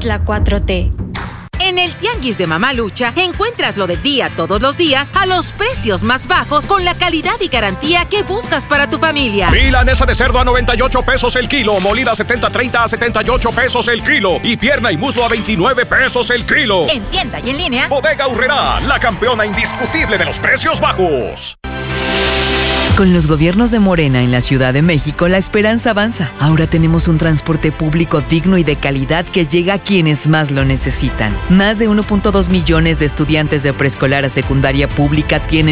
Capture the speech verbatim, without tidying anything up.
es la cuatro T. En el Tianguis de Mamalucha encuentras lo del día todos los días a los precios más bajos con la calidad y garantía que buscas para tu familia. Milanesa de cerdo a noventa y ocho pesos el kilo, molida setenta treinta a setenta y ocho pesos el kilo y pierna y muslo a veintinueve pesos el kilo. En tienda y en línea. Bodega Aurrerá, la campeona indiscutible de los precios bajos. Con los gobiernos de Morena en la Ciudad de México, la esperanza avanza. Ahora tenemos un transporte público digno y de calidad que llega a quienes más lo necesitan. Más de uno punto dos millones de estudiantes de preescolar a secundaria pública tienen